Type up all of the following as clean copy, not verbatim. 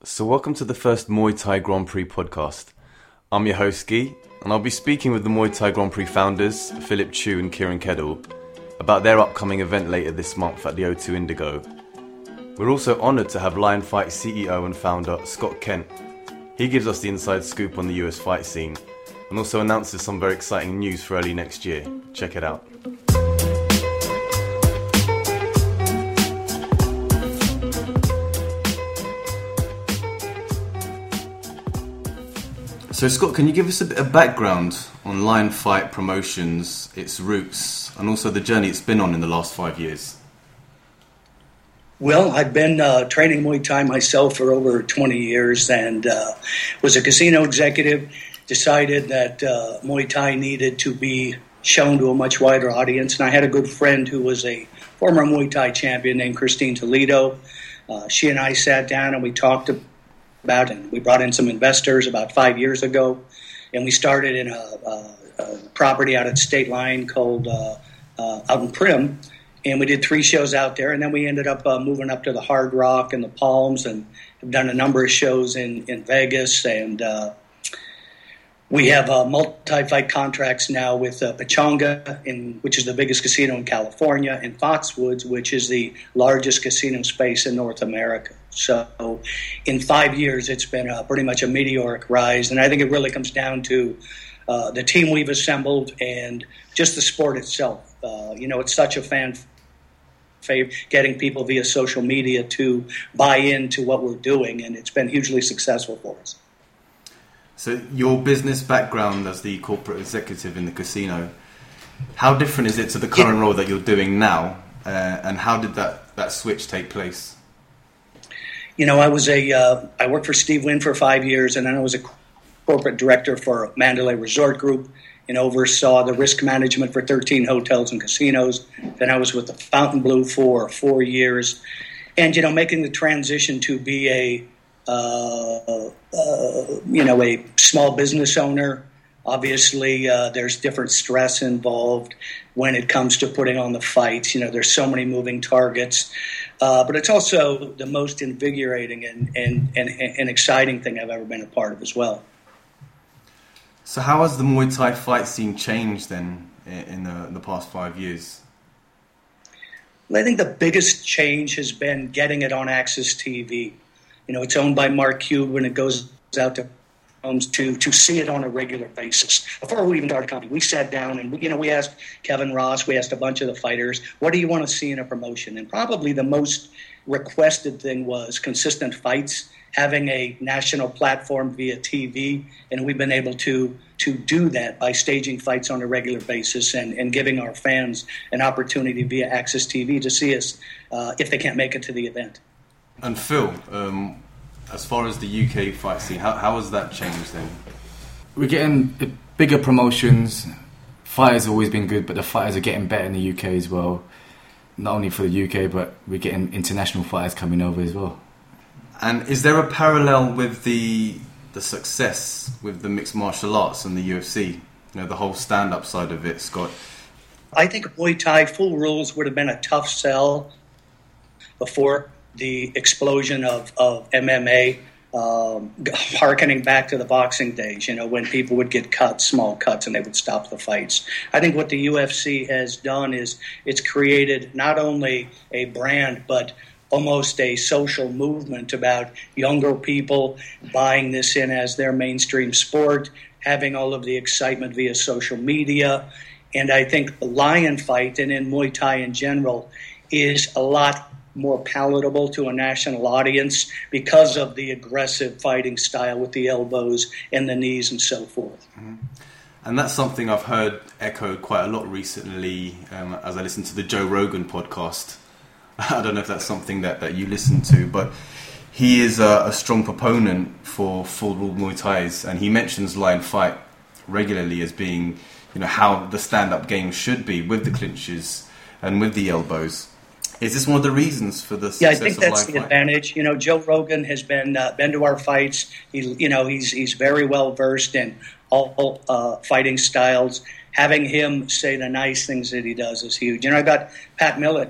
So welcome to the first Muay Thai Grand Prix podcast. I'm your host Guy, and I'll be speaking with the Muay Thai Grand Prix founders, Philip Chu and Kieran Kedal, about their upcoming event later this month at the O2 Indigo. We're also honoured to have Lion Fight CEO and founder Scott Kent. He gives us the inside scoop on the US fight scene, and also announces some very exciting news for early next year. Check it out. So Scott, can you give us a bit of background on Lion Fight Promotions, its roots, and also the journey it's been on in the last 5 years? Well, I've been training Muay Thai myself for over 20 years and was a casino executive, decided that Muay Thai needed to be shown to a much wider audience. And I had a good friend who was a former Muay Thai champion named Christine Toledo. She and I sat down and we talked about it. We brought in some investors about 5 years ago, and we started in a property out at State Line called out in Prim. And we did 3 shows out there, and then we ended up moving up to the Hard Rock and the Palms, and have done a number of shows in Vegas. And we have multi-fight contracts now with Pechanga, which is the biggest casino in California, and Foxwoods, which is the largest casino space in North America. So in 5 years, it's been pretty much a meteoric rise, and I think it really comes down to the team we've assembled and just the sport itself. It's such a fan favorite, getting people via social media to buy into what we're doing, and it's been hugely successful for us. So your business background as the corporate executive in the casino, how different is it to the current role that you're doing now, and how did that switch take place? I worked for Steve Wynn for 5 years, and then I was a corporate director for Mandalay Resort Group and oversaw the risk management for 13 hotels and casinos. Then I was with the Fontainebleau for 4 years. And, making the transition to be a small business owner, obviously there's different stress involved when it comes to putting on the fights. There's so many moving targets. But it's also the most invigorating and exciting thing I've ever been a part of as well. So how has the Muay Thai fight scene changed then in the past 5 years? Well, I think the biggest change has been getting it on AXS TV. It's owned by Mark Cuban. It goes out to homes to see it on a regular basis. Before we even started coming, we sat down and we asked Kevin Ross, we asked a bunch of the fighters, what do you want to see in a promotion? And probably the most requested thing was consistent fights, having a national platform via TV, and we've been able to do that by staging fights on a regular basis and giving our fans an opportunity via AXS TV to see us if they can't make it to the event. And Phil, as far as the UK fight scene, how has that changed then? We're getting bigger promotions. Fighters have always been good, but the fighters are getting better in the UK as well. Not only for the UK, but we're getting international fighters coming over as well. And is there a parallel with the success with the mixed martial arts and the UFC? The whole stand-up side of it, Scott? I think Muay Thai full rules would have been a tough sell before the explosion of MMA, harkening back to the boxing days, when people would get small cuts, and they would stop the fights. I think what the UFC has done is it's created not only a brand, but almost a social movement about younger people buying this in as their mainstream sport, having all of the excitement via social media. And I think the Lion Fight, and in Muay Thai in general, is a lot more palatable to a national audience because of the aggressive fighting style with the elbows and the knees and so forth. Mm-hmm. And that's something I've heard echoed quite a lot recently as I listen to the Joe Rogan podcast. I don't know if that's something that you listen to, but he is a strong proponent for full rule Muay Thais, and he mentions Lion Fight regularly as being, how the stand-up game should be with the clinches and with the elbows. Is this one of the reasons for the success of Lion Fight? Yeah, I think that's the advantage. Joe Rogan has been to our fights. He's very well versed in all fighting styles. Having him say the nice things that he does is huge. I got Pat Miletich,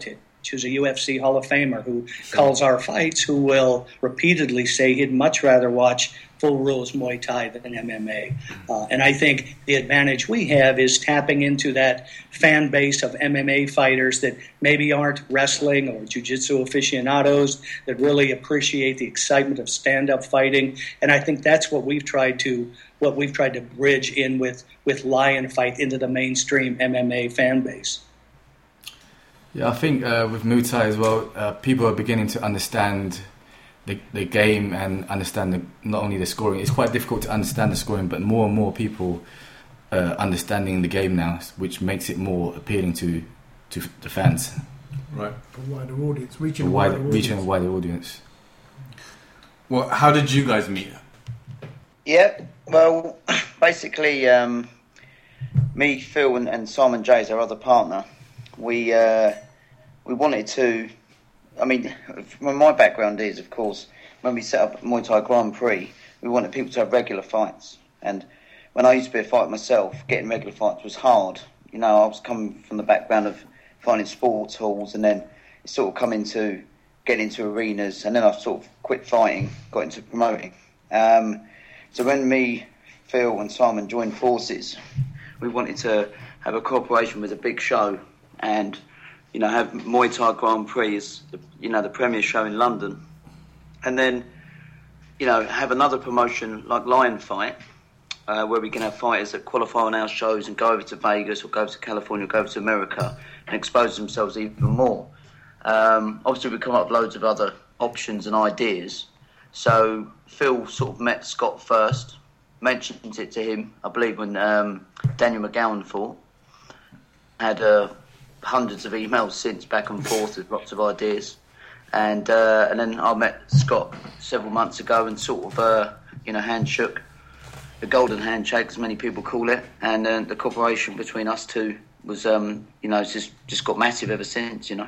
who's a UFC Hall of Famer, who calls our fights, who will repeatedly say he'd much rather watch full rules Muay Thai than MMA. And I think the advantage we have is tapping into that fan base of MMA fighters that maybe aren't wrestling or jiu-jitsu aficionados, that really appreciate the excitement of stand-up fighting. And I think that's what we've tried to bridge in with Lion Fight into the mainstream MMA fan base. Yeah, I think with Muay Thai as well, people are beginning to understand the game and understand not only the scoring. It's quite difficult to understand the scoring, but more and more people understanding the game now, which makes it more appealing to the fans. Right. A wider audience, reaching a wider audience. Well, how did you guys meet? Yeah, well, basically, me, Phil, and Simon Jays, our other partner, we wanted to. I mean, my background is, of course, when we set up Muay Thai Grand Prix, we wanted people to have regular fights. And when I used to be a fighter myself, getting regular fights was hard. You know, I was coming from the background of finding sports halls, and then it sort of come into getting into arenas, and then I sort of quit fighting, got into promoting. So when me, Phil, and Simon joined forces, we wanted to have a cooperation with a big show, and have Muay Thai Grand Prix as the premier show in London, and then have another promotion like Lion Fight, where we can have fighters that qualify on our shows and go over to Vegas or go over to California or go over to America and expose themselves even more. Obviously, we come up with loads of other options and ideas. So Phil sort of met Scott first, mentioned it to him, I believe, when Daniel McGowan fought. Had hundreds of emails since, back and forth, with lots of ideas. And then I met Scott several months ago and sort of, handshook, the golden handshake, as many people call it. And the cooperation between us two was, it's just got massive ever since, Yeah,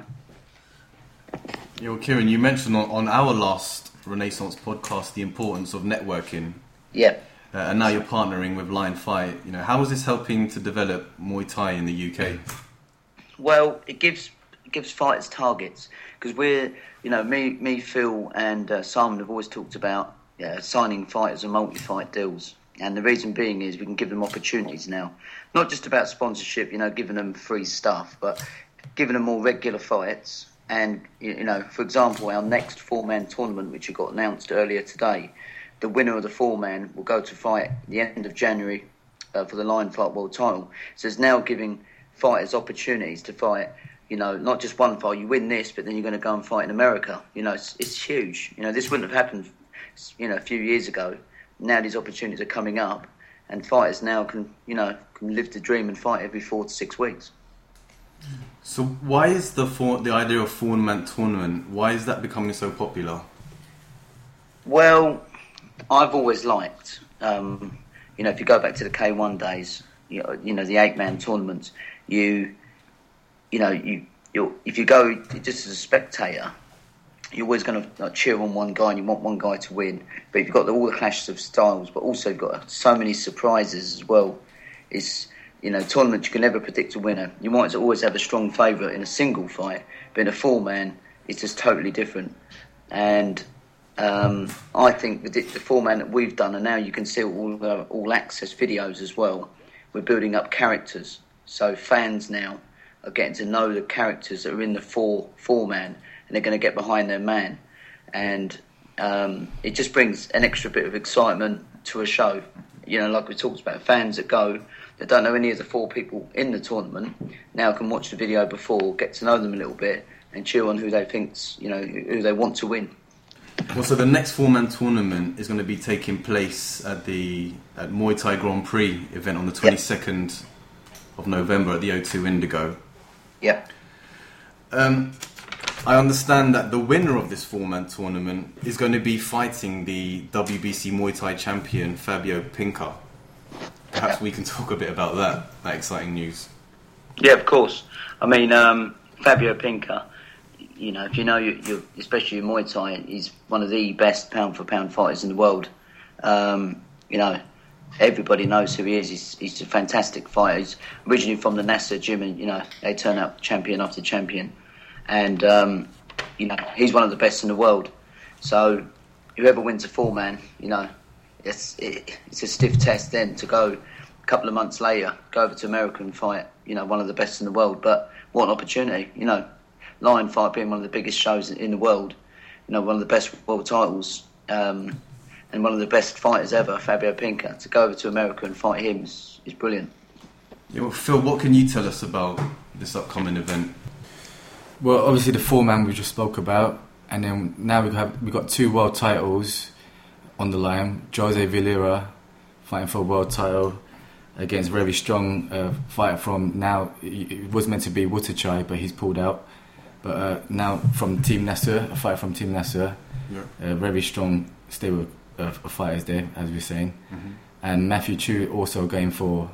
well, Kieran, you mentioned on our last Renaissance podcast the importance of networking. Yeah. And now you're partnering with Lion Fight. How is this helping to develop Muay Thai in the UK? Well, it gives fighters targets, because we're, me, Phil, and Simon have always talked about signing fighters and multi-fight deals, and the reason being is we can give them opportunities now, not just about sponsorship, giving them free stuff, but giving them more regular fights. And for example, our next 4-man tournament, which got announced earlier today, the winner of the 4-man will go to fight at the end of January for the Lion Fight World Title. So it's now giving fighters opportunities to fight, not just one fight. You win this, but then you're going to go and fight in America. It's huge. This wouldn't have happened, a few years ago. Now these opportunities are coming up, and fighters now can live the dream and fight every 4 to 6 weeks. So why is the idea of 4-man tournament, why is that becoming so popular? Well, I've always liked, if you go back to the K1 days, the 8-man tournaments, if you go just as a spectator, you're always going to cheer on one guy and you want one guy to win. But you've got all the clashes of styles, but also you've got so many surprises as well. It's tournaments you can never predict a winner. You might always have a strong favourite in a single fight, but in a 4-man, it's just totally different. And I think the 4-man that we've done, and now you can see all access videos as well, we're building up characters. So fans now are getting to know the characters that are in the 4-man, and they're going to get behind their man. And it just brings an extra bit of excitement to a show. Like we talked about, fans that don't know any of the 4 people in the tournament now can watch the video before, get to know them a little bit, and cheer on who they think's, who they want to win. Well, so the next 4-man tournament is going to be taking place at Muay Thai Grand Prix event on the 22nd of November at the O2 Indigo. Yep. I understand that the winner of this 4-man tournament is going to be fighting the WBC Muay Thai champion Fabio Pinca. Perhaps we can talk a bit about that exciting news. Yeah, of course. I mean, Fabio Pinca, if you especially in Muay Thai, he's one of the best pound-for-pound fighters in the world. Everybody knows who he is. He's a fantastic fighter. He's originally from the NASA gym, and, they turn out champion after champion. and he's one of the best in the world. So whoever wins a 4-man, it's a stiff test then to go a couple of months later, go over to America and fight, one of the best in the world. But what an opportunity, Lion Fight being one of the biggest shows in the world, one of the best world titles, and one of the best fighters ever, Fabio Pinca, to go over to America and fight him is brilliant. Yeah, well, Phil, what can you tell us about this upcoming event? Well, obviously the 4-man we just spoke about, and then now we got 2 world titles on the line. Jose Vieira fighting for a world title against a very strong fighter from, now it was meant to be Wuthachai, but he's pulled out. But now from Team Nasser, a fighter from Team Nasser, a very strong stable of fighters there, as we were saying. Mm-hmm. And Matthew Chu also going for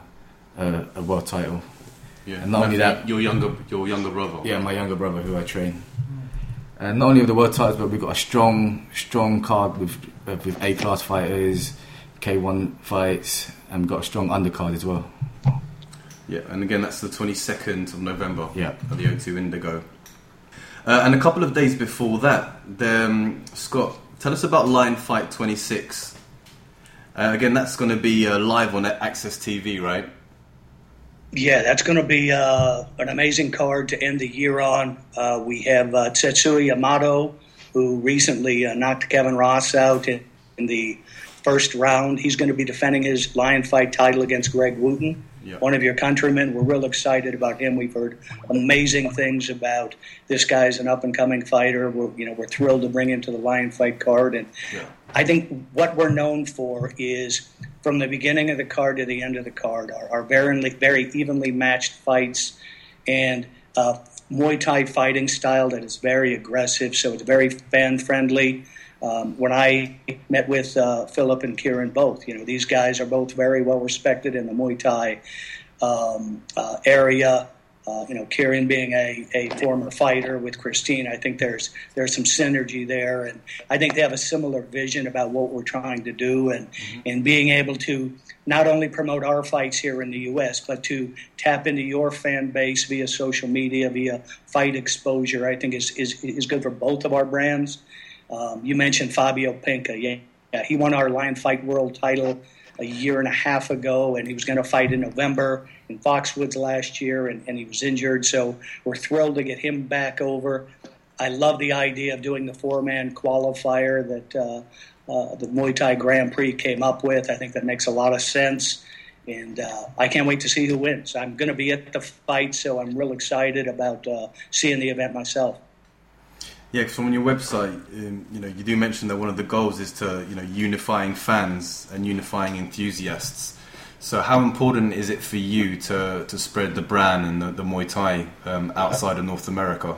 a world title. Yeah, and not only that, your younger brother. Yeah, my younger brother who I train. And not only of the world titles, but we've got a strong card with A-class fighters, K1 fights, and we've got a strong undercard as well. Yeah, and again, that's the 22nd of November at the O2 Indigo. And a couple of days before that, Scott, tell us about Lion Fight 26. Again, that's going to be live on Access TV, right? Yeah, that's going to be an amazing card to end the year on. We have Tetsuya Yamato, who recently knocked Kevin Ross out in the first round. He's going to be defending his Lion Fight title against Greg Wooten, one of your countrymen. We're real excited about him. We've heard amazing things about this guy's an up-and-coming fighter. We're thrilled to bring him to the Lion Fight card. And I think what we're known for is, from the beginning of the card to the end of the card, are very evenly matched fights and Muay Thai fighting style that is very aggressive, so it's very fan-friendly. When I met with Philip and Kieran both, these guys are both very well respected in the Muay Thai area. Kieran being a former fighter with Christine, I think there's some synergy there, and I think they have a similar vision about what we're trying to do, and being able to not only promote our fights here in the U.S., but to tap into your fan base via social media, via fight exposure, I think is good for both of our brands. You mentioned Fabio Pinca. Yeah, he won our Lion Fight World title a year and a half ago, and he was going to fight in November in Foxwoods last year, and he was injured. So we're thrilled to get him back over. I love the idea of doing the 4-man qualifier that the Muay Thai Grand Prix came up with. I think that makes a lot of sense, and I can't wait to see who wins. I'm going to be at the fight, so I'm real excited about seeing the event myself. Yeah, because on your website, you do mention that one of the goals is to, unifying fans and unifying enthusiasts. So how important is it for you to spread the brand and the Muay Thai outside of North America?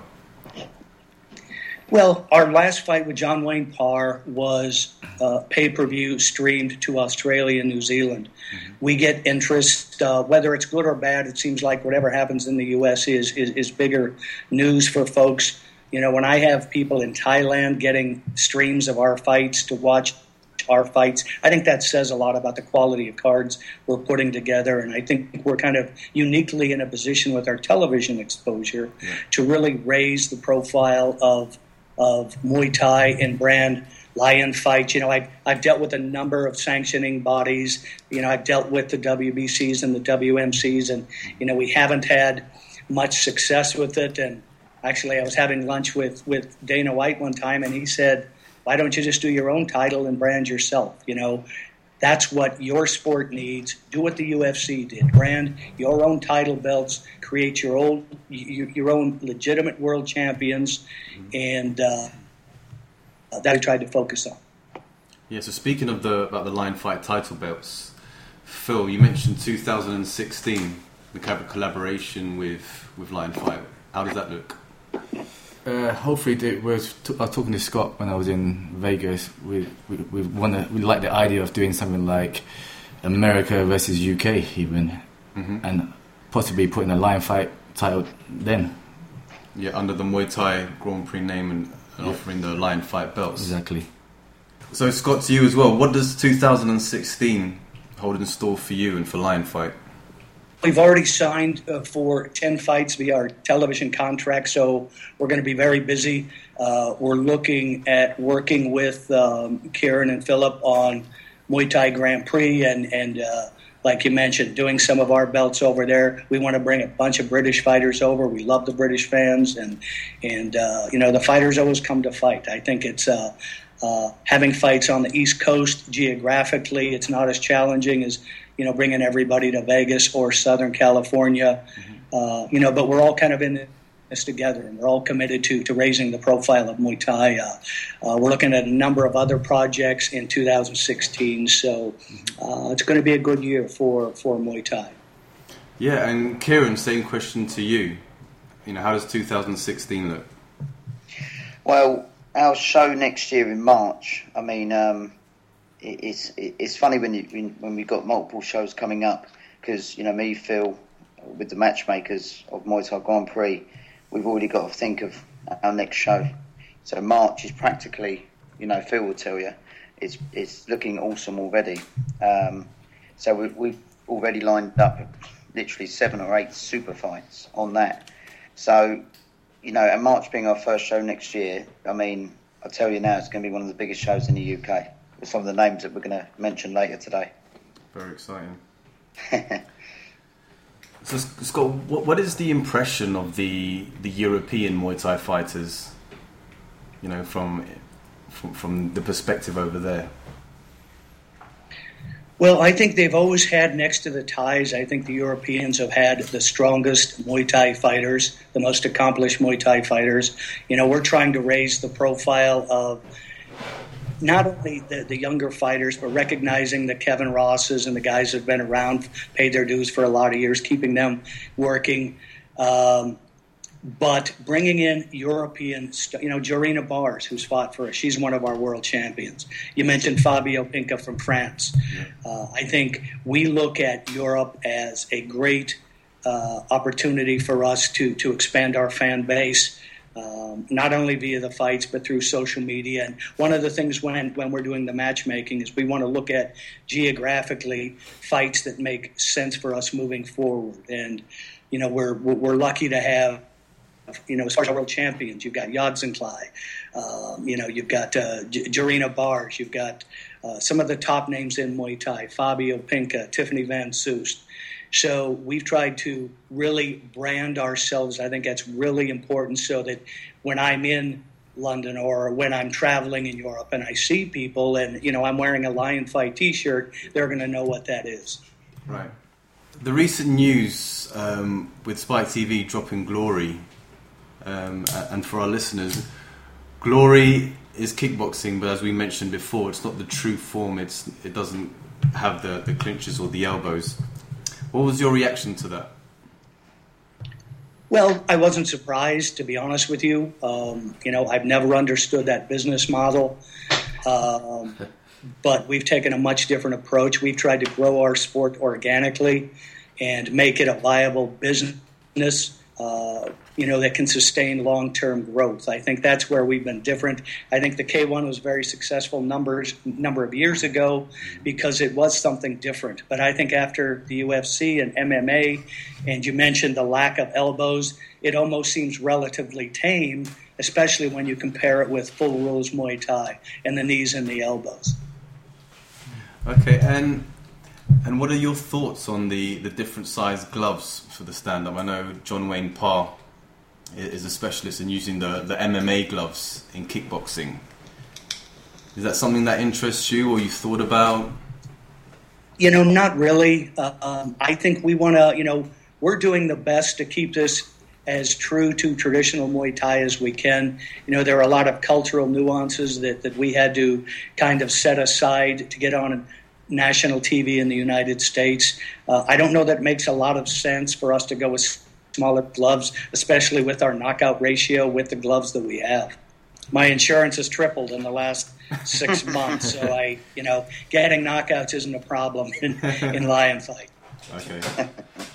Well, our last fight with John Wayne Parr was pay-per-view streamed to Australia and New Zealand. Mm-hmm. We get interest, whether it's good or bad. It seems like whatever happens in the U.S. is bigger news for folks. When I have people in Thailand getting streams of our fights to watch our fights, I think that says a lot about the quality of cards we're putting together. And I think we're kind of uniquely in a position with our television exposure to really raise the profile of Muay Thai and brand Lion Fight. I've dealt with a number of sanctioning bodies. I've dealt with the WBCs and the WMCs, and, we haven't had much success with it. And actually, I was having lunch with Dana White one time, and he said, why don't you just do your own title and brand yourself? That's what your sport needs. Do what the UFC did. Brand your own title belts, create your own legitimate world champions, and that we tried to focus on. Yeah, so speaking of about the Lion Fight title belts, Phil, you mentioned 2016, the collaboration with Lion Fight. How does that look? Hopefully, I was talking to Scott when I was in Vegas. We like the idea of doing something like America versus UK even, and possibly putting a Lion Fight title then. Yeah, under the Muay Thai Grand Prix name and offering the Lion Fight belts. Exactly. So Scott, to you as well, what does 2016 hold in store for you and for Lion Fight? We've already signed for 10 fights via our television contract, so we're going to be very busy. We're looking at working with Kieran and Philip on Muay Thai Grand Prix and like you mentioned, doing some of our belts over there. We want to bring a bunch of British fighters over. We love the British fans, and the fighters always come to fight. I think it's having fights on the East Coast geographically. It's not as challenging as bringing everybody to Vegas or Southern California. But we're all kind of in this together, and we're all committed to raising the profile of Muay Thai. We're looking at a number of other projects in 2016, so it's going to be a good year for Muay Thai. Yeah, and Kieran, same question to you. How does 2016 look? Well, our show next year in March. I mean, it's funny when we've got multiple shows coming up, because me, Phil, with the matchmakers of Muay Thai Grand Prix, we've already got to think of our next show. So March is practically, Phil will tell you, it's looking awesome already. So we've already lined up literally 7 or 8 super fights on that. So, and March being our first show next year, I mean, I'll tell you now, it's going to be one of the biggest shows in the UK, with some of the names that we're going to mention later today. Very exciting. So, Scott, what is the impression of the European Muay Thai fighters, from the perspective over there? Well, I think they've always had, next to the Thais, I think the Europeans have had the strongest Muay Thai fighters, the most accomplished Muay Thai fighters. We're trying to raise the profile of not only the younger fighters, but recognizing the Kevin Rosses and the guys that have been around, paid their dues for a lot of years, keeping them working. But bringing in European, Jorina Bars, who's fought for us, she's one of our world champions. You mentioned Fabio Pinca from France. I think we look at Europe as a great opportunity for us to expand our fan base, not only via the fights, but through social media. And one of the things when we're doing the matchmaking is we want to look at geographically fights that make sense for us moving forward. And, we're lucky to have, as far as our world champions, you've got Yodsanklai, you've got Jorina Bars, you've got some of the top names in Muay Thai, Fabio Pinca, Tiffany Van Soest. So we've tried to really brand ourselves. I think that's really important, so that when I'm in London or when I'm traveling in Europe and I see people and, I'm wearing a Lion Fight T-shirt, they're going to know what that is. Right. The recent news with Spike TV dropping Glory, and for our listeners, Glory is kickboxing, but as we mentioned before, it's not the true form. It doesn't have the clinches or the elbows. What was your reaction to that? Well, I wasn't surprised, to be honest with you. I've never understood that business model, but we've taken a much different approach. We've tried to grow our sport organically and make it a viable business, that can sustain long-term growth. I think that's where we've been different. I think the K1 was very successful number of years ago because it was something different. But I think after the UFC and MMA, and you mentioned the lack of elbows, it almost seems relatively tame, especially when you compare it with full rules Muay Thai and the knees and the elbows. Okay, and what are your thoughts on the different size gloves for the stand-up? I know John Wayne Parr is a specialist in using the MMA gloves in kickboxing. Is that something that interests you or you thought about? Not really. I think we want to, we're doing the best to keep this as true to traditional Muay Thai as we can. There are a lot of cultural nuances that we had to kind of set aside to get on national TV in the United States. I don't know that it makes a lot of sense for us to go with smaller gloves, especially with our knockout ratio with the gloves that we have. My insurance has tripled in the last 6 months, so getting knockouts isn't a problem in Lion Fight. Okay.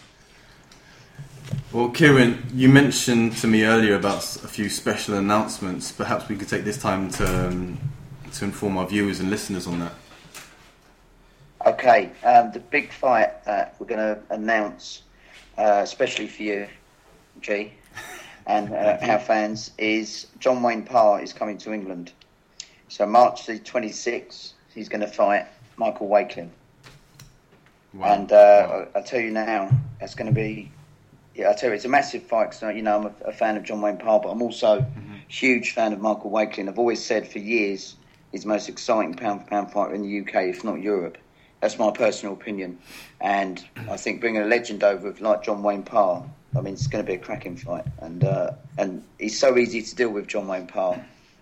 Well, Kieran, you mentioned to me earlier about a few special announcements. Perhaps we could take this time to inform our viewers and listeners on that. Okay, the big fight that we're going to announce especially for you, G, and our fans, is John Wayne Parr is coming to England. So March the 26th, he's going to fight Michael Wakelin. Wow. And I'll tell you now, that's going to be... Yeah, I tell you, it's a massive fight because, I'm a fan of John Wayne Parr, but I'm also a huge fan of Michael Wakelin. I've always said for years he's the most exciting pound-for-pound fighter in the UK, if not Europe. That's my personal opinion. And I think bringing a legend over like John Wayne Parr, it's going to be a cracking fight. And he's so easy to deal with, John Wayne Parr.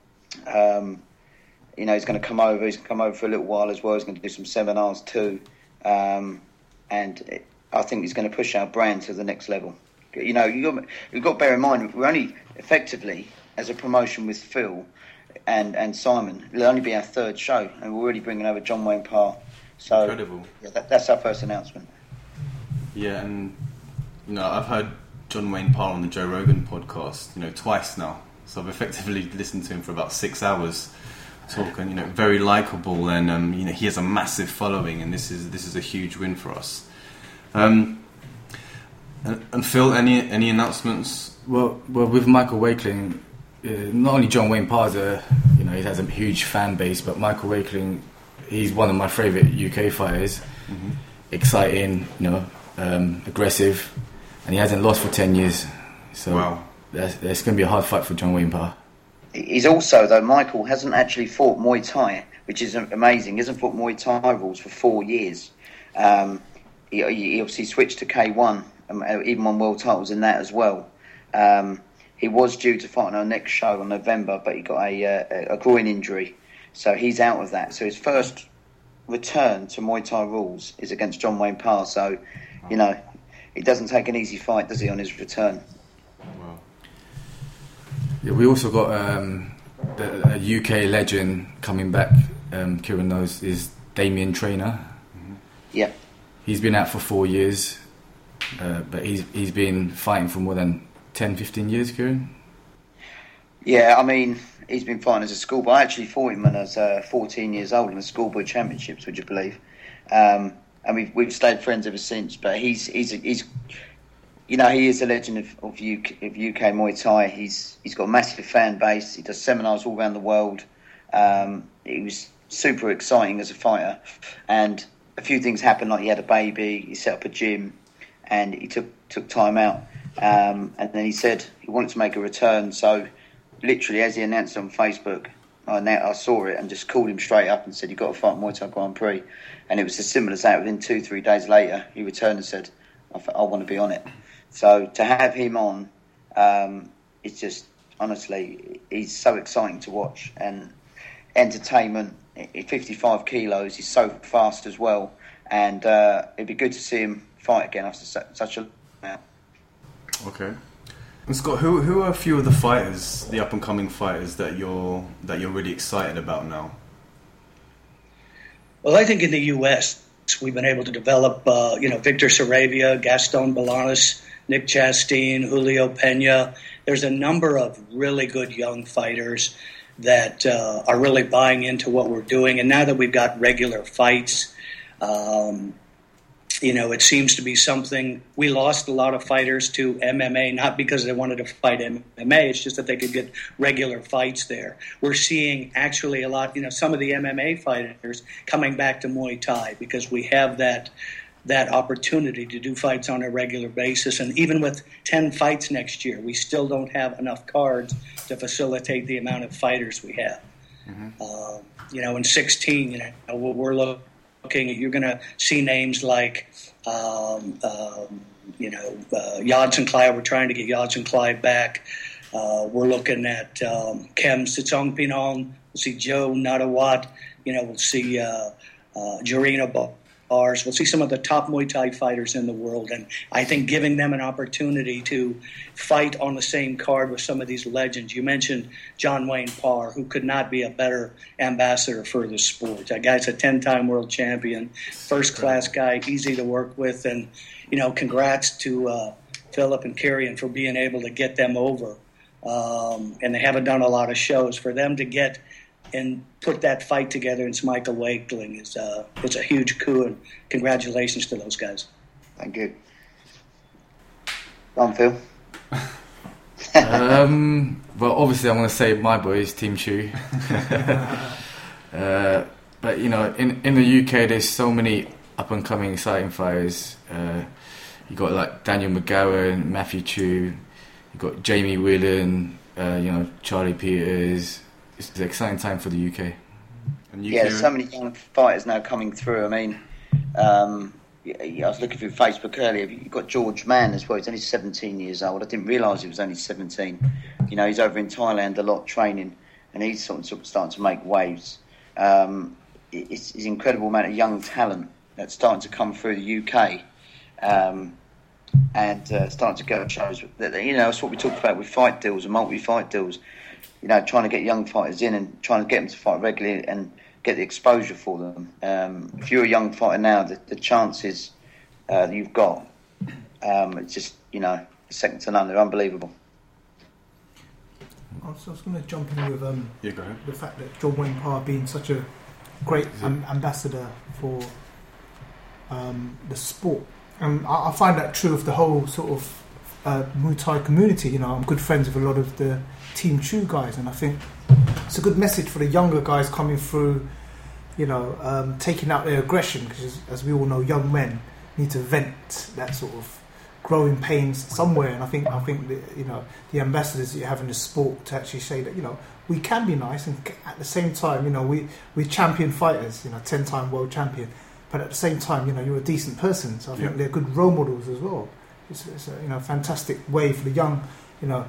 He's going to come over. He's going to come over for a little while as well. He's going to do some seminars too. I think he's going to push our brand to the next level. You've got to bear in mind, we're only effectively, as a promotion with Phil and Simon, it'll only be our third show, and we're already bringing over John Wayne Parr. So, incredible. Yeah, that's our first announcement. Yeah, and I've heard John Wayne Parr on the Joe Rogan podcast, twice now. So I've effectively listened to him for about 6 hours, talking. Very likable, and he has a massive following, and this is a huge win for us. And Phil, any announcements? Well, with Michael Wakelin, not only John Wayne Parr, he has a huge fan base, but Michael Wakelin, he's one of my favourite UK fighters. Mm-hmm. Exciting, aggressive, and he hasn't lost for 10 years. So wow. That's going to be a hard fight for John Wayne Parr. He's also, though, Michael hasn't actually fought Muay Thai, which is amazing. He hasn't fought Muay Thai rules for 4 years. He obviously switched to K1, even won world titles in that as well. He was due to fight on our next show in November, but he got a groin injury, so he's out of that. So his first return to Muay Thai rules is against John Wayne Parr. So, he doesn't take an easy fight, does he, on his return? Wow. Yeah, we also got a UK legend coming back. Kieran knows, is Damien Traynor. Mm-hmm. Yeah. He's been out for 4 years, but he's been fighting for more than 10, 15 years, Kieran? Yeah, he's been fighting as a schoolboy. I actually fought him when I was 14 years old in the schoolboy championships, would you believe? And we've stayed friends ever since. But he is a legend of UK Muay Thai. He's got a massive fan base. He does seminars all around the world. He was super exciting as a fighter, and a few things happened, like he had a baby, he set up a gym, and he took time out. And then he said he wanted to make a return. So literally, as he announced on Facebook, I saw it and just called him straight up and said, "You've got to fight Muay Thai Grand Prix." And it was as simple as that. Within 2-3 days later, he returned and said, I want to be on it. So to have him on, it's just, honestly, he's so exciting to watch. And entertainment, 55 kilos, he's so fast as well. And it'd be good to see him fight again after such a... Okay. And Scott, who are a few of the fighters, the up and coming fighters that you're really excited about now? Well, I think in the U.S. we've been able to develop, Victor Saravia, Gaston Bolanos, Nick Chastain, Julio Pena. There's a number of really good young fighters that are really buying into what we're doing. And now that we've got regular fights, it seems to be something. We lost a lot of fighters to MMA, not because they wanted to fight MMA. It's just that they could get regular fights there. We're seeing actually a lot, some of the MMA fighters coming back to Muay Thai because we have that opportunity to do fights on a regular basis. And even with 10 fights next year, we still don't have enough cards to facilitate the amount of fighters we have. Mm-hmm. In 16, we're looking at, you're going to see names like, Yodson Clive. We're trying to get Yodson Clive back. We're looking at Kem Sitsongpeenong. We'll see Joe Nadawat. We'll see Jarina Bars. We'll see some of the top Muay Thai fighters in the world. And I think giving them an opportunity to fight on the same card with some of these legends. You mentioned John Wayne Parr, who could not be a better ambassador for the sport. That guy's a 10-time world champion, first-class guy, easy to work with. And, congrats to Philip and Kieran for being able to get them over. And they haven't done a lot of shows. For them to get and put that fight together in Michael Wakelin it's a huge coup, and congratulations to those guys. Thank you. Go on, Phil. Well, obviously, I'm going to say my boys, Team Chu. But you know, in the UK, there's so many up and coming, exciting fighters. You got like Daniel McGowan, Matthew Chu. You got Jamie Whelan. You know, Charlie Peters. It's an exciting time for the UK. And there's so many young fighters now coming through. I mean, I was looking through Facebook earlier. You've got George Mann as well. He's only 17 years old. I didn't realise he was only 17. You know, he's over in Thailand a lot training, and he's sort of starting to make waves. It's an incredible amount of young talent that's starting to come through the UK, and starting to go to shows. You know, that's what we talked about with fight deals and multi-fight deals. You know, trying to get young fighters in and trying to get them to fight regularly and get the exposure for them. If you're a young fighter now, the chances that you've got, it's just, you know, second to none. They're unbelievable. I was going to jump in with go ahead. the fact that John Wayne Parr being such a great ambassador for the sport. And I find that true of the whole sort of Muay Thai community. You know, I'm good friends with a lot of the Team Chu guys, and I think it's a good message for the younger guys coming through, you know, taking out their aggression, because as we all know, young men need to vent that sort of growing pains somewhere. And I think the, you know, the ambassadors that you have in the sport to actually say that, you know, we can be nice, and at the same time, you know, we champion fighters, you know, 10-time world champion, but at the same time, you know, you're a decent person. So I think they're good role models as well. It's a, you know, fantastic way for the young, you know,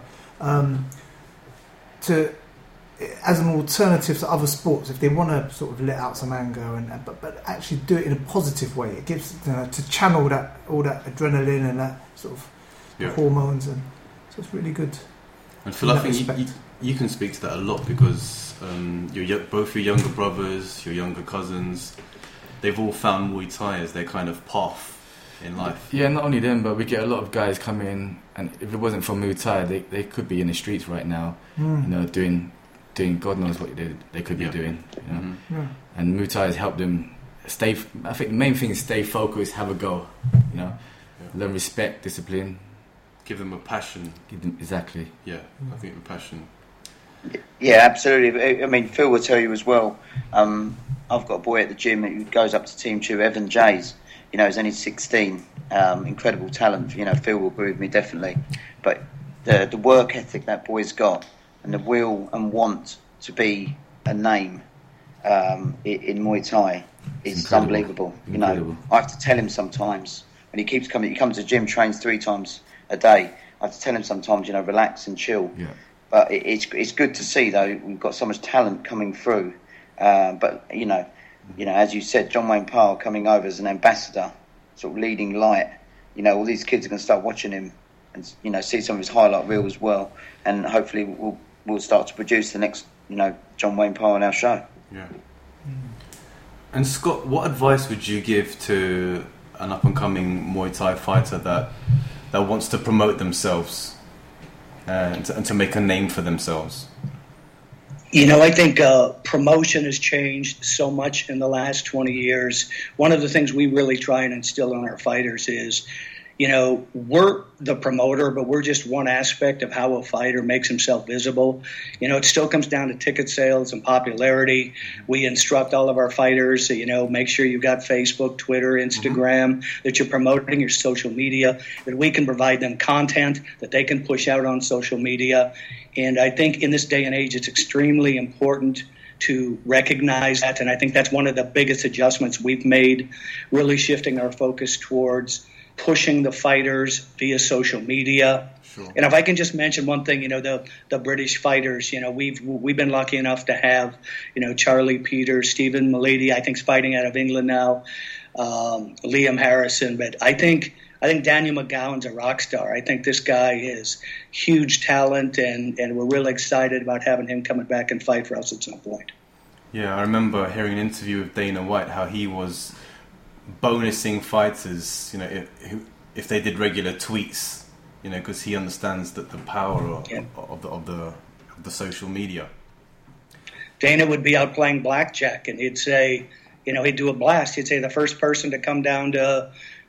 to, as an alternative to other sports, if they want to sort of let out some anger but actually do it in a positive way, it gives, you know, to channel that, all that adrenaline and that sort of hormones, and so it's really good. And Phil, I think you can speak to that a lot, because both your younger brothers, your younger cousins, they've all found Muay Thai as their kind of path in life. Yeah, not only them, but we get a lot of guys come in, and if it wasn't for Muay Thai, they could be in the streets right now, you know, doing God knows what they could be doing, you know. And Muay Thai has helped them stay. I think the main thing is stay focused, have a go, you know, learn respect, discipline, give them a passion. Exactly. Yeah, I think a passion. Yeah, absolutely. I mean, Phil will tell you as well. I've got a boy at the gym who goes up to Team Chu, Evan Jays. You know, he's only 16. Incredible talent. You know, Phil will agree with me definitely. But the work ethic that boy's got, and the will and want to be a name in Muay Thai is unbelievable. You know, I have to tell him sometimes, when he keeps coming, he comes to the gym, trains 3 times a day. I have to tell him sometimes, you know, relax and chill. Yeah. But it's good to see, though, we've got so much talent coming through. But you know, as you said, John Wayne Parr coming over as an ambassador, sort of leading light. You know, all these kids are going to start watching him, and, you know, see some of his highlight reel as well, and hopefully we'll start to produce the next, you know, John Wayne Parr on our show. Yeah. And Scott, what advice would you give to an up and coming Muay Thai fighter that wants to promote themselves and to make a name for themselves? You know, I think promotion has changed so much in the last 20 years. One of the things we really try and instill in our fighters is, you know, we're the promoter, but we're just one aspect of how a fighter makes himself visible. You know, it still comes down to ticket sales and popularity. We instruct all of our fighters, you know, make sure you've got Facebook, Twitter, Instagram, that you're promoting your social media, that we can provide them content that they can push out on social media. And I think in this day and age, it's extremely important to recognize that. And I think that's one of the biggest adjustments we've made, really shifting our focus towards pushing the fighters via social media. Sure. And if I can just mention one thing, you know, the British fighters, you know, we've been lucky enough to have, you know, Charlie Peters, Stephen Malidi, I think, is fighting out of England now, Liam Harrison. But I think Daniel McGowan's a rock star. I think this guy is huge talent, and we're really excited about having him coming back and fight for us at some point. Yeah, I remember hearing an interview with Dana White, how he was bonusing fighters, you know, if they did regular tweets, you know, because he understands that the power of the social media. Dana would be out playing blackjack, and he'd say, you know, he'd do a blast. He'd say the first person to come down to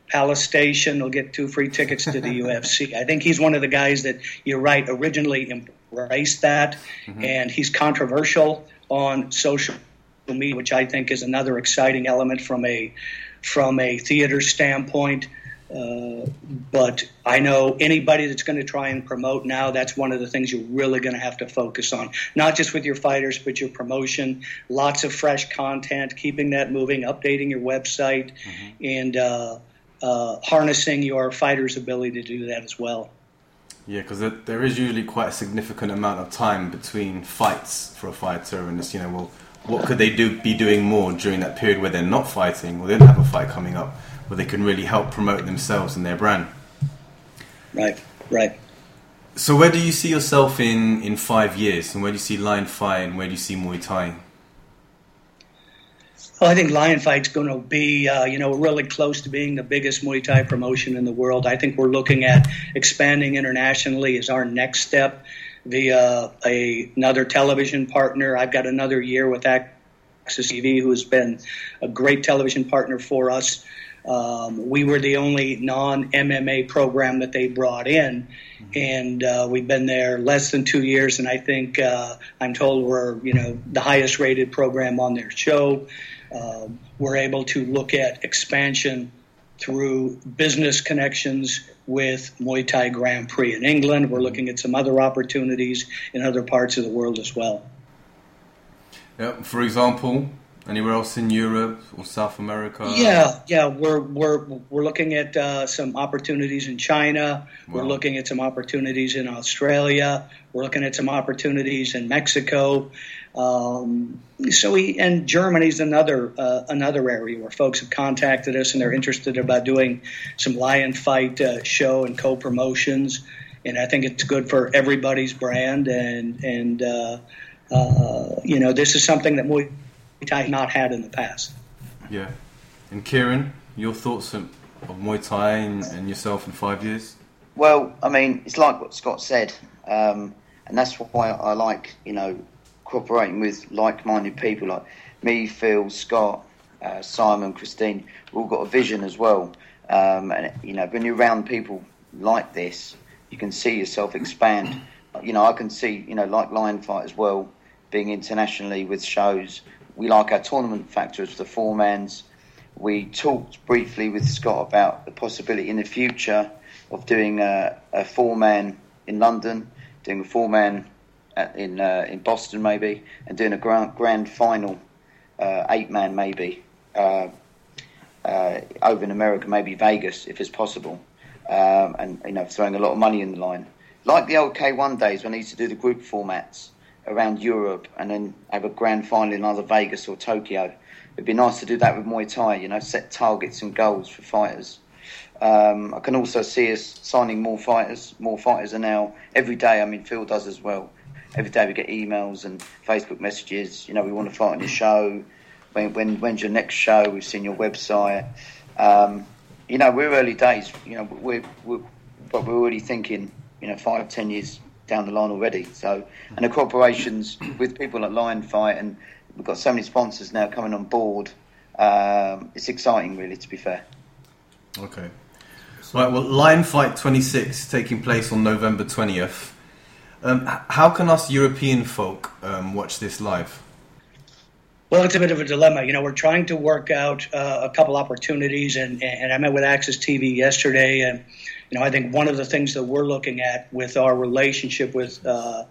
Palace Station will get 2 free tickets to the UFC. I think he's one of the guys that, you're right, originally embraced that, and he's controversial on social media, which I think is another exciting element from a theater standpoint. But I know anybody that's going to try and promote now, that's one of the things you're really going to have to focus on, not just with your fighters, but your promotion, lots of fresh content, keeping that moving, updating your website, and harnessing your fighters' ability to do that as well. Yeah, because there is usually quite a significant amount of time between fights for a fighter, and it's, well, what could they be doing more during that period where they're not fighting, or they don't have a fight coming up, where they can really help promote themselves and their brand. Right. So where do you see yourself in 5 years? And where do you see Lion Fight, and where do you see Muay Thai? Well, I think Lion Fight's going to be, really close to being the biggest Muay Thai promotion in the world. I think we're looking at expanding internationally as our next step via another television partner. I've got another year with Access TV, who has been a great television partner for us. We were the only non-MMA program that they brought in, and we've been there less than 2 years, and I think I'm told we're the highest rated program on their show. We're able to look at expansion through business connections with Muay Thai Grand Prix in England. We're looking at some other opportunities in other parts of the world as well. Yeah, for example, anywhere else in Europe or South America? Yeah. We're looking at some opportunities in China. Wow. We're looking at some opportunities in Australia. We're looking at some opportunities in Mexico. And Germany's another area where folks have contacted us and they're interested about doing some Lion Fight show and co-promotions. And I think it's good for everybody's brand. And this is something that Muay Thai has not had in the past. Yeah. And Kieran, your thoughts of Muay Thai and yourself in 5 years? Well, I mean, it's like what Scott said. And that's why I like, cooperating with like-minded people like me, Phil, Scott, Simon, Christine. We've all got a vision as well. And when you're around people like this, you can see yourself expand. I can see, like Lion Fight as well, being internationally with shows. We like our tournament factors, the 4-mans. We talked briefly with Scott about the possibility in the future of doing a 4-man in London, doing a 4-man in Boston maybe, and doing a grand final 8-man maybe over in America, maybe Vegas if it's possible, and throwing a lot of money in the line, like the old K1 days when they used to do the group formats around Europe and then have a grand final in either Vegas or Tokyo. It'd be nice to do that with Muay Thai, set targets and goals for fighters. I can also see us signing more fighters. More fighters are now every day. I mean, Phil does as well. Every day we get emails and Facebook messages. We want to fight on your show. When's your next show? We've seen your website. We're early days. But we're already thinking, 5-10 years down the line already. So, and the cooperations with people like Lion Fight, and we've got so many sponsors now coming on board. It's exciting, really, to be fair. Okay. Right. Well, Lion Fight 26 taking place on November 20th. How can us European folk watch this live? Well, it's a bit of a dilemma. We're trying to work out a couple opportunities, and I met with Access TV yesterday, and I think one of the things that we're looking at with our relationship with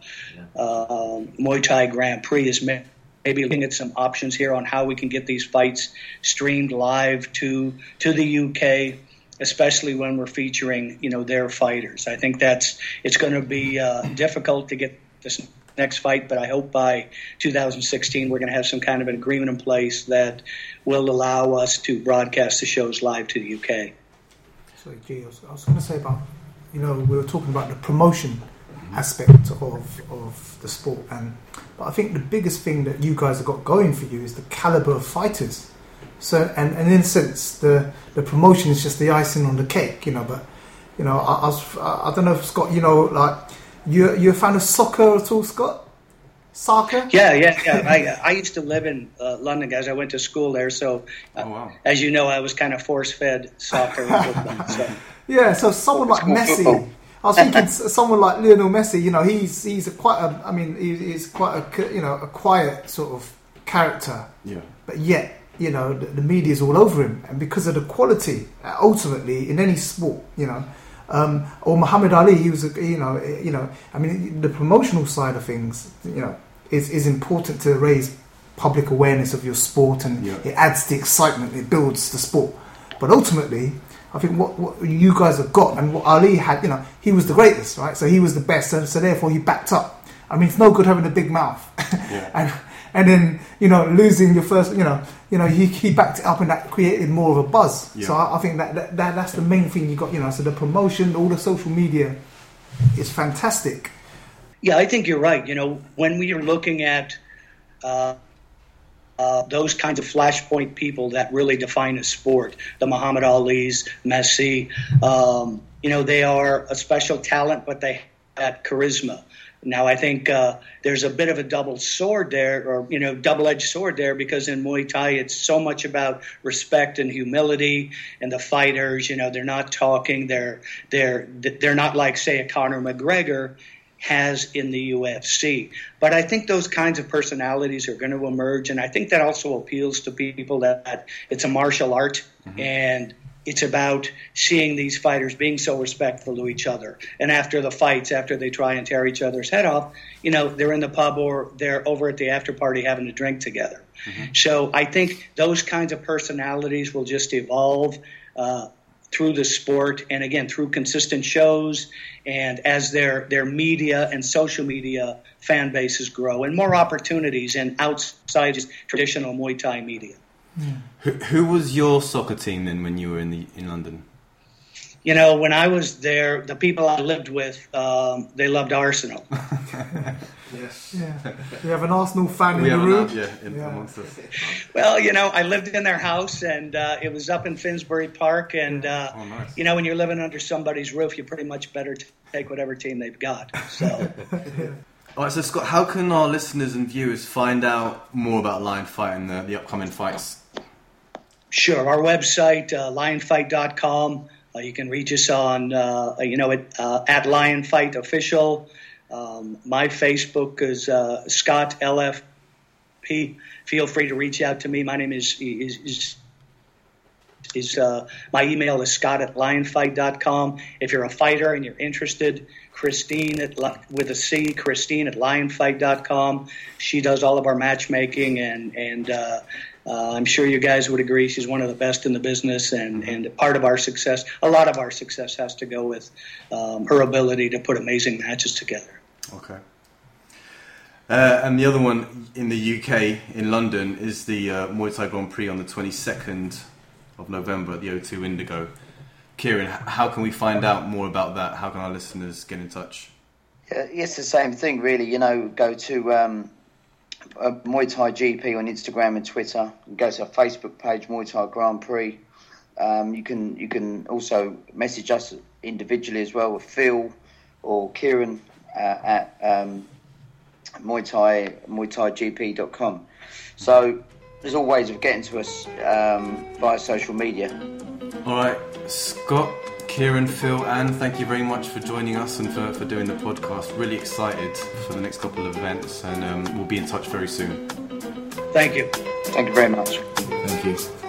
Muay Thai Grand Prix is maybe looking at some options here on how we can get these fights streamed live to the UK, especially when we're featuring, their fighters. I think it's going to be difficult to get this next fight, but I hope by 2016 we're going to have some kind of an agreement in place that will allow us to broadcast the shows live to the UK. Sorry, G, I was going to say about, we were talking about the promotion aspect of the sport, but I think the biggest thing that you guys have got going for you is the caliber of fighters. So, and in a sense, the promotion is just the icing on the cake, but, I don't know if Scott, you're a fan of soccer at all, Scott? soccer? Yeah. I used to live in London, guys. I went to school there, so as you know, I was kind of force-fed soccer and football. So. Yeah, so someone like Messi. Football. I was thinking someone like Lionel Messi. You know, he's quite a quiet sort of character. Yeah. But yet, you know, the media's all over him, and because of the quality, ultimately in any sport, you know. Or Muhammad Ali, he was, I mean, the promotional side of things, you know, is important to raise public awareness of your sport, and it adds the excitement, it builds the sport. But ultimately, I think what you guys have got, and what Ali had, you know, he was the greatest, right? So he was the best, so therefore he backed up. I mean, it's no good having a big mouth, and then, you know, losing your first, you know, he backed it up, and that created more of a buzz. Yeah. So I think that's the main thing you got, you know. So the promotion, all the social media is fantastic. Yeah, I think you're right. You know, when we are looking at those kinds of flashpoint people that really define a sport, the Muhammad Ali's, Messi, you know, they are a special talent, but they have that charisma. Now, I think there's a bit of a double-edged sword there, because in Muay Thai it's so much about respect and humility, and the fighters, you know, they're not talking, they're not like, say, a Conor McGregor has in the UFC. But I think those kinds of personalities are going to emerge, and I think that also appeals to people that it's a martial art, and it's about seeing these fighters being so respectful to each other. And after the fights, after they try and tear each other's head off, you know, they're in the pub or they're over at the after party having a drink together. So I think those kinds of personalities will just evolve through the sport, and again, through consistent shows, and as their media and social media fan bases grow, and more opportunities and outside just traditional Muay Thai media. Who was your soccer team then when you were in London? You know, when I was there, the people I lived with, they loved Arsenal. Yes. Yeah. You have an Arsenal fan in the room? Amongst us. Well, you know, I lived in their house, and it was up in Finsbury Park. And, nice. You know, when you're living under somebody's roof, you pretty much better take whatever team they've got. So. All right, so Scott, how can our listeners and viewers find out more about Lion Fight and the upcoming fights? Sure. Our website, lionfight.com. You can reach us on, at Lion Fight Official. My Facebook is Scott LFP. Feel free to reach out to me. My name is my email is scott@lionfight.com. If you're a fighter and you're interested, Christine with a C, Christine at lionfight.com. She does all of our matchmaking, and I'm sure you guys would agree she's one of the best in the business, and part of our success, a lot of our success has to go with her ability to put amazing matches together. Okay. And the other one in the UK, in London, is the Muay Thai Grand Prix on the 22nd of November at the O2 Indigo. Kieran, how can we find out more about that? How can our listeners get in touch? It's the same thing, really. You know, go to Muay Thai GP on Instagram and Twitter. Go to our Facebook page, Muay Thai Grand Prix. You can also message us individually as well with Phil or Kieran at MuayThaiGP.com. So there's all ways of getting to us via social media. All right, Scott, Kieran, Phil, Anne, thank you very much for joining us and for doing the podcast. Really excited for the next couple of events, and we'll be in touch very soon. Thank you. Thank you very much. Thank you.